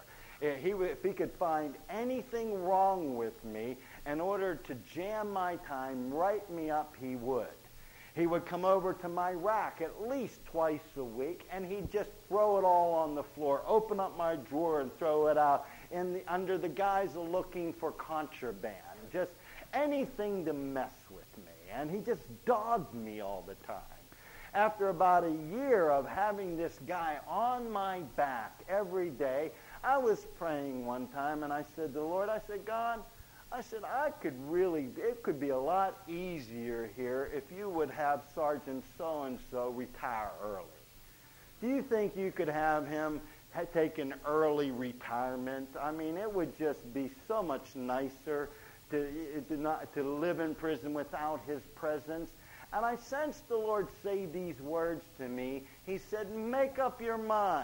if he could find anything wrong with me in order to jam my time, write me up, he would. He would come over to my rack at least twice a week, and he'd just throw it all on the floor, open up my drawer and throw it out under the guise of looking for contraband, just anything to mess with me. And he just dogged me all the time. After about a year of having this guy on my back every day, I was praying one time, and I said to the Lord, I said, God, it could be a lot easier here if you would have Sergeant so-and-so retire early. Do you think you could have him take an early retirement. I mean, it would just be so much nicer to live in prison without his presence. And I sensed the Lord say these words to me. He said, make up your mind.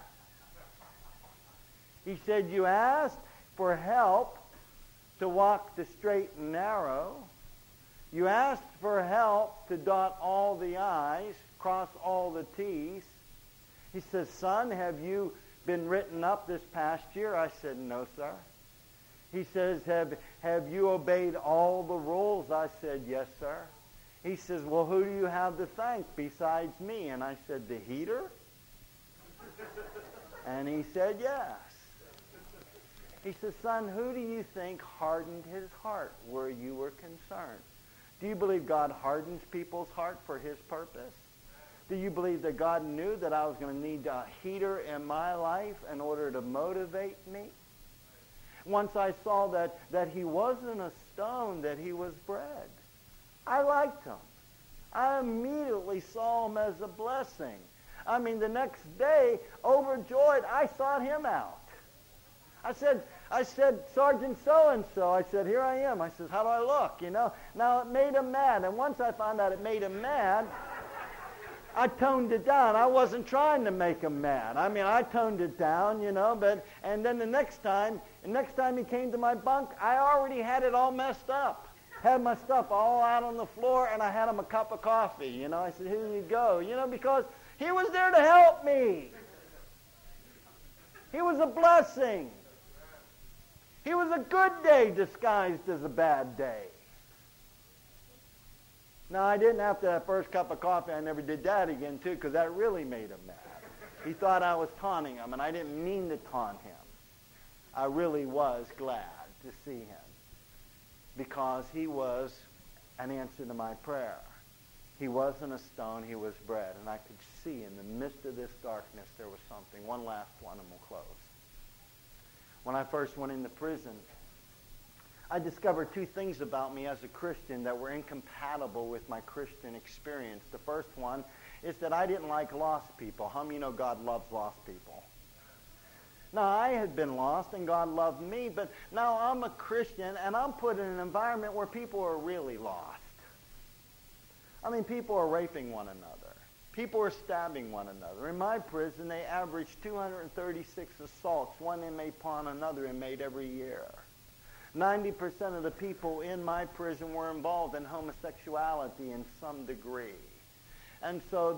He said, you asked for help to walk the straight and narrow. You asked for help to dot all the I's, cross all the T's. He says, son, have you been written up this past year? I said, no, sir. He says, have you obeyed all the rules? I said, yes, sir. He says, well, who do you have to thank besides me? And I said, the heater? And he said, yes. He says, son, who do you think hardened his heart where you were concerned? Do you believe God hardens people's heart for his purpose? Do you believe that God knew that I was going to need a heater in my life in order to motivate me? Once I saw that he wasn't a stone, that he was bread, I liked him. I immediately saw him as a blessing. I mean, the next day, overjoyed, I sought him out. I said, Sergeant so-and-so, I said, here I am. I said, how do I look? You know, now it made him mad. And once I found out it made him mad, I toned it down. I wasn't trying to make him mad. I mean, I toned it down, you know, and then the next time he came to my bunk, I already had it all messed up. Had my stuff all out on the floor, and I had him a cup of coffee, you know. I said, here you go, you know, because he was there to help me. He was a blessing. He was a good day disguised as a bad day. Now, I didn't after that first cup of coffee. I never did that again, too, because that really made him mad. He thought I was taunting him, and I didn't mean to taunt him. I really was glad to see him because he was an answer to my prayer. He wasn't a stone, he was bread, and I could see in the midst of this darkness there was something. One last one, and we'll close. When I first went into prison, I discovered two things about me as a Christian that were incompatible with my Christian experience. The first one is that I didn't like lost people. How many know God loves lost people? Now, I had been lost and God loved me, but now I'm a Christian and I'm put in an environment where people are really lost. I mean, people are raping one another. People are stabbing one another. In my prison, they averaged 236 assaults, one inmate upon another inmate every year. 90% of the people in my prison were involved in homosexuality in some degree. And so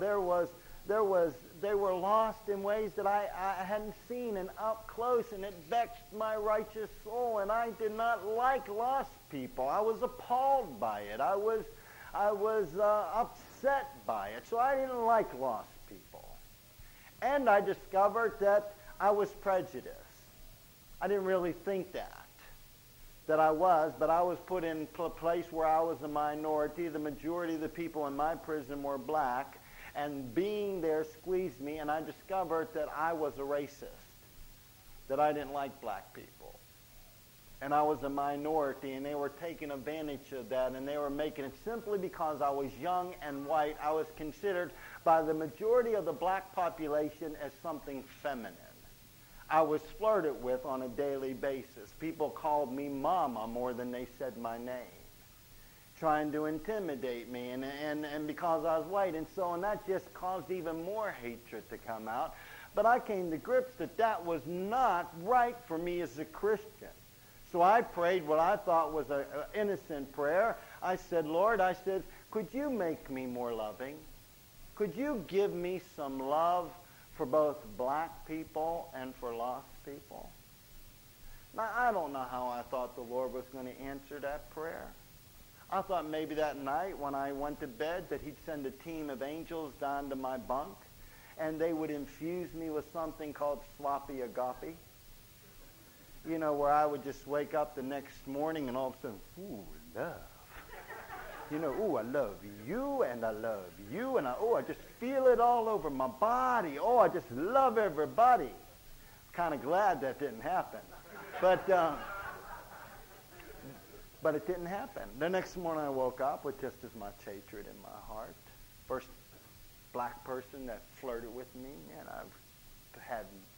they were lost in ways that I hadn't seen and up close, and it vexed my righteous soul, and I did not like lost people. I was appalled by it. I was upset by it. So I didn't like lost people. And I discovered that I was prejudiced. I didn't really think that I was, but I was put in a place where I was a minority. The majority of the people in my prison were black, and being there squeezed me, and I discovered that I was a racist, that I didn't like black people. And I was a minority, and they were taking advantage of that, and they were making it simply because I was young and white. I was considered by the majority of the black population as something feminine. I was flirted with on a daily basis. People called me mama more than they said my name, trying to intimidate me, and because I was white. And that just caused even more hatred to come out. But I came to grips that was not right for me as a Christian. So I prayed what I thought was an innocent prayer. I said, Lord, could you make me more loving? Could you give me some love for both black people and for lost people? Now, I don't know how I thought the Lord was going to answer that prayer. I thought maybe that night when I went to bed that he'd send a team of angels down to my bunk and they would infuse me with something called sloppy agape. You know, where I would just wake up the next morning and all of a sudden, ooh, love. You know, ooh, I love you and I love you and I just feel it all over my body. Oh, I just love everybody. Kind of glad that didn't happen. But it didn't happen. The next morning I woke up with just as much hatred in my heart. First black person that flirted with me, and I've had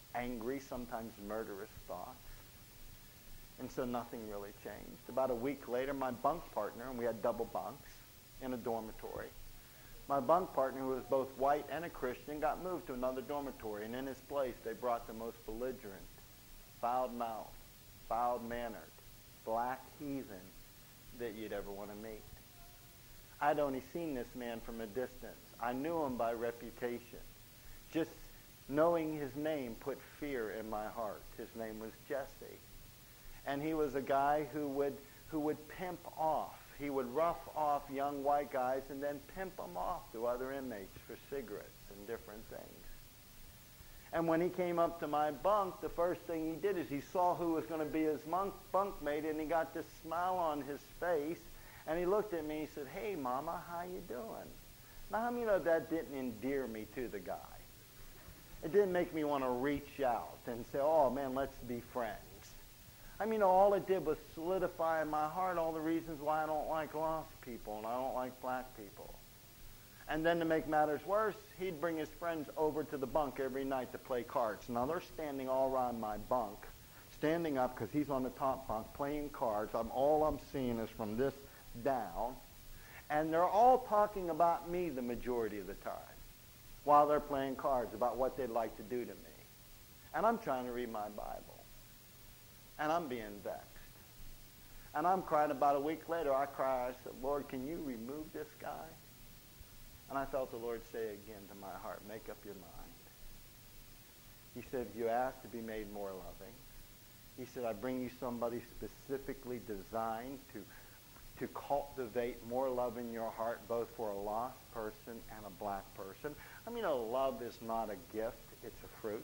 angry, sometimes murderous thoughts. And so nothing really changed. About a week later, my bunk partner, and we had double bunks in a dormitory, my bunk partner, who was both white and a Christian, got moved to another dormitory. And in his place, they brought the most belligerent, foul-mouthed, foul-mannered, black heathen that you'd ever want to meet. I'd only seen this man from a distance. I knew him by reputation. Just knowing his name put fear in my heart. His name was Jesse. And he was a guy who would pimp off. He would rough off young white guys and then pimp them off to other inmates for cigarettes and different things. And when he came up to my bunk, the first thing he did is he saw who was going to be his bunkmate, and he got this smile on his face, and he looked at me and he said, "Hey, Mama, how you doing?" Now, how many know that didn't endear me to the guy? It didn't make me want to reach out and say, "Oh, man, let's be friends." I mean, all it did was solidify in my heart all the reasons why I don't like lost people and I don't like black people. And then to make matters worse, he'd bring his friends over to the bunk every night to play cards. Now they're standing all around my bunk, standing up because he's on the top bunk playing cards. All I'm seeing is from this down. And they're all talking about me the majority of the time while they're playing cards about what they'd like to do to me. And I'm trying to read my Bible. And I'm being vexed. And I'm crying. About a week later, I said, "Lord, can you remove this guy?" And I felt the Lord say again to my heart, "Make up your mind." He said, "If you ask to be made more loving," he said, "I bring you somebody specifically designed to cultivate more love in your heart, both for a lost person and a black person." I mean, love is not a gift, it's a fruit.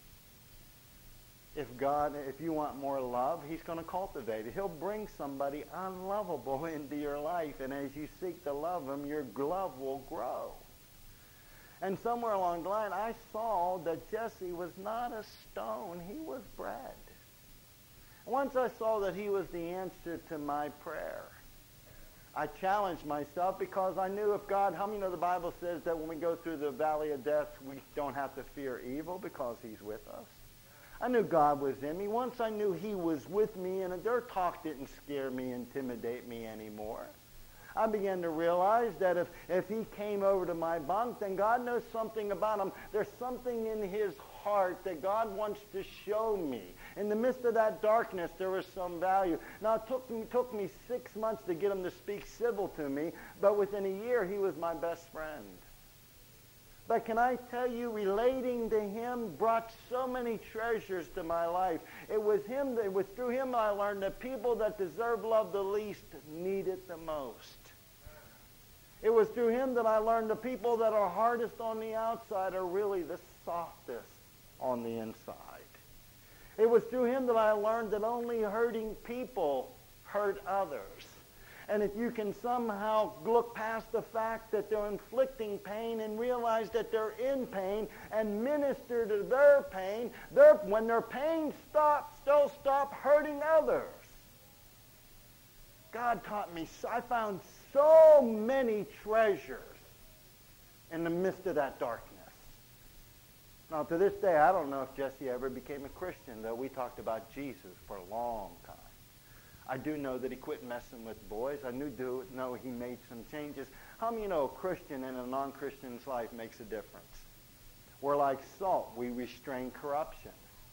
If you want more love, he's going to cultivate it. He'll bring somebody unlovable into your life, and as you seek to love him, your love will grow. And somewhere along the line, I saw that Jesse was not a stone, he was bread. Once I saw that he was the answer to my prayer, I challenged myself because I knew if God, how many know the Bible says that when we go through the valley of death, we don't have to fear evil because he's with us? I knew God was in me. Once I knew he was with me, and their talk didn't scare me, intimidate me anymore. I began to realize that if he came over to my bunk, then God knows something about him. There's something in his heart that God wants to show me. In the midst of that darkness, there was some value. Now, it took me 6 months to get him to speak civil to me, but within a year, he was my best friend. But can I tell you, relating to him brought so many treasures to my life. It was through him I learned that people that deserve love the least need it the most. It was through him that I learned the people that are hardest on the outside are really the softest on the inside. It was through him that I learned that only hurting people hurt others. And if you can somehow look past the fact that they're inflicting pain and realize that they're in pain and minister to their pain, when their pain stops, they'll stop hurting others. God taught me, I found so many treasures in the midst of that darkness. Now, to this day, I don't know if Jesse ever became a Christian, though we talked about Jesus for a long time. I do know that he quit messing with boys. I do know he made some changes. How many know a Christian in a non-Christian's life makes a difference? We're like salt. We restrain corruption.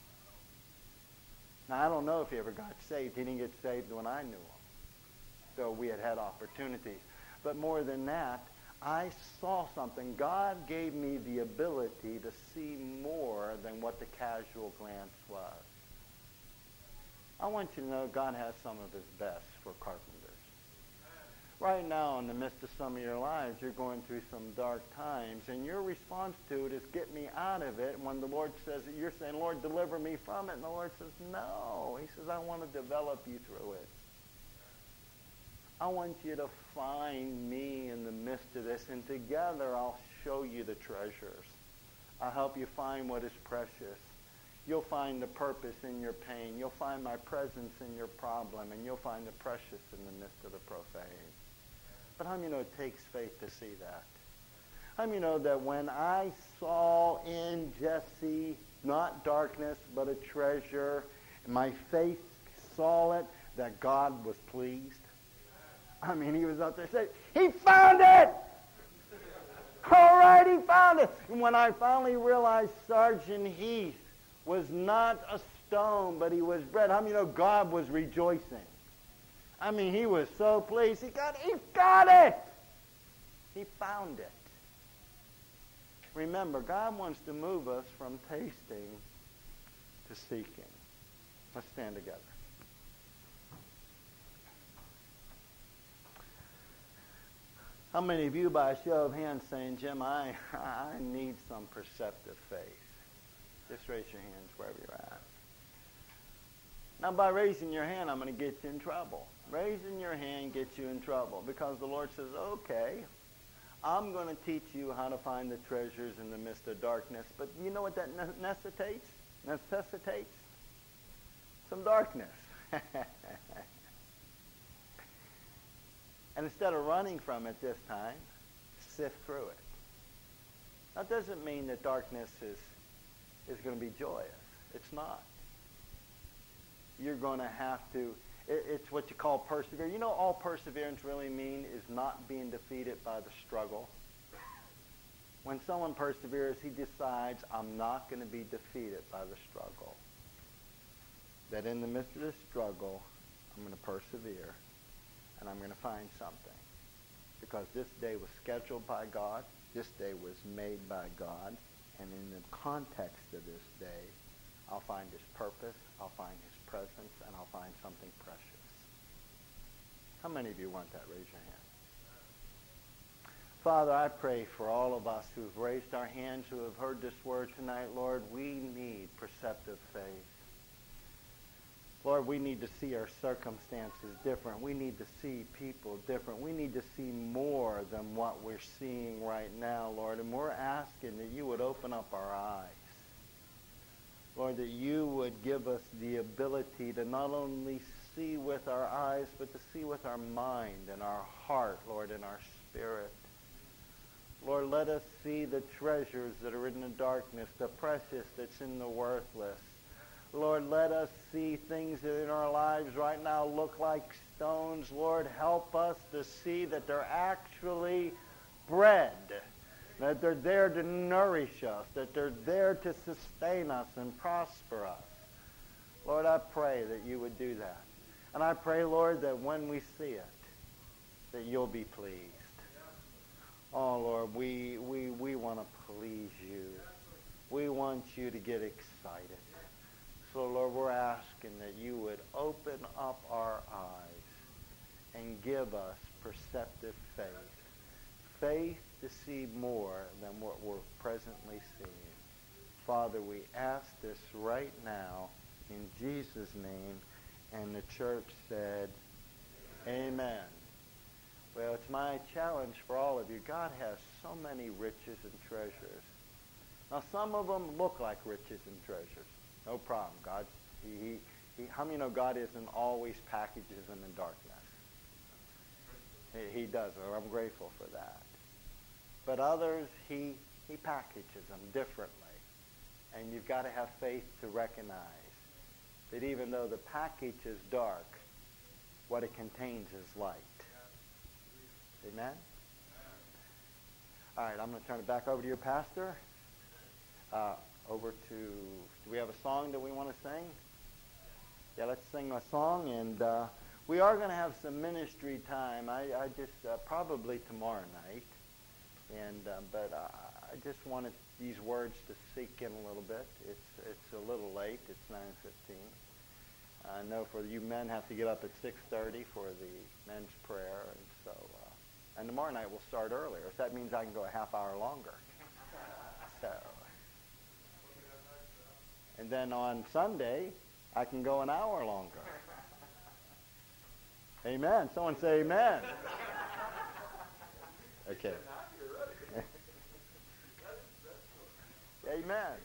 Now, I don't know if he ever got saved. He didn't get saved when I knew him. So we had opportunities. But more than that, I saw something. God gave me the ability to see more than what the casual glance was. I want you to know God has some of his best for carpenters. Right now, in the midst of some of your lives, you're going through some dark times, and your response to it is, "Get me out of it." And when the Lord says it, you're saying, "Lord, deliver me from it." And the Lord says, "No." He says, "I want to develop you through it. I want you to find me in the midst of this, and together I'll show you the treasures. I'll help you find what is precious. You'll find the purpose in your pain. You'll find my presence in your problem, and you'll find the precious in the midst of the profane." But how many know it takes faith to see that? How many know that when I saw in Jesse not darkness, but a treasure. And my faith saw it, that God was pleased. I mean, he was up there saying, he found it! All right, he found it. And when I finally realized Sergeant Heath was not a stone, but he was bread, how many know God was rejoicing? I mean, he was so pleased. He got it! He found it. Remember, God wants to move us from tasting to seeking. Let's stand together. How many of you, by a show of hands, saying, Jim, I need some perceptive faith? Just raise your hands wherever you're at. Now, by raising your hand, I'm going to get you in trouble. Raising your hand gets you in trouble because the Lord says, okay, I'm going to teach you how to find the treasures in the midst of darkness. But you know what that necessitates? Some darkness. And instead of running from it this time, sift through it. That doesn't mean that darkness is going to be joyous. It's not. You're going to have to, it's what you call persevere. You know all perseverance really means is not being defeated by the struggle. When someone perseveres, he decides, I'm not going to be defeated by the struggle. That in the midst of this struggle, I'm going to persevere. And I'm going to find something. Because this day was scheduled by God. This day was made by God. And in the context of this day, I'll find his purpose, I'll find his presence, and I'll find something precious. How many of you want that? Raise your hand. Father, I pray for all of us who have raised our hands, who have heard this word tonight, Lord, we need perceptive faith. Lord, we need to see our circumstances different. We need to see people different. We need to see more than what we're seeing right now, Lord. And we're asking that you would open up our eyes. Lord, that you would give us the ability to not only see with our eyes, but to see with our mind and our heart, Lord, and our spirit. Lord, let us see the treasures that are in the darkness, the precious that's in the worthless. Lord, let us see things that in our lives right now look like stones. Lord, help us to see that they're actually bread, that they're there to nourish us, that they're there to sustain us and prosper us. Lord, I pray that you would do that. And I pray, Lord, that when we see it, that you'll be pleased. Oh, Lord, we want to please you. We want you to get excited. So, Lord, we're asking that you would open up our eyes and give us perceptive faith. Faith to see more than what we're presently seeing. Father, we ask this right now in Jesus' name. And the church said, amen. Well, it's my challenge for all of you. God has so many riches and treasures. Now, some of them look like riches and treasures. No problem. God, how many know God isn't always packages them in darkness? He does. I'm grateful for that. But others, he packages them differently. And you've got to have faith to recognize that even though the package is dark, what it contains is light. Amen? All right, I'm going to turn it back over to your pastor. Do we have a song that we want to sing? Yeah, let's sing a song, and we are going to have some ministry time. I just, probably tomorrow night, but I just wanted these words to sink in a little bit. It's a little late. It's 9:15. I know for you men have to get up at 6:30 for the men's prayer, and so, and tomorrow night we'll start earlier. So that means I can go a half hour longer. So. And then on Sunday, I can go an hour longer. Amen. Someone say amen. Okay. Amen.